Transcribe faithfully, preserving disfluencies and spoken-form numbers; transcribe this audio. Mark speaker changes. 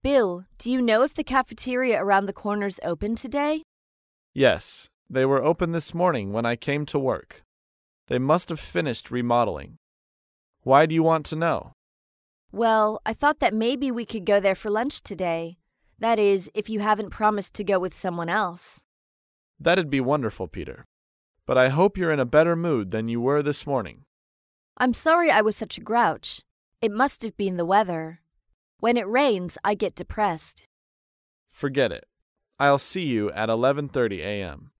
Speaker 1: Bill, do you know if the cafeteria around the corner's open today?
Speaker 2: Yes, they were open this morning when I came to work. They must have finished remodeling. Why do you want to know?
Speaker 1: Well, I thought that maybe we could go there for lunch today. That is, if you haven't promised to go with someone else.
Speaker 2: That'd be wonderful, Peter. But I hope you're in a better mood than you were this morning.
Speaker 1: I'm sorry I was such a grouch. It must have been the weather. When it rains, I get depressed.
Speaker 2: Forget it. I'll see you at eleven thirty a.m.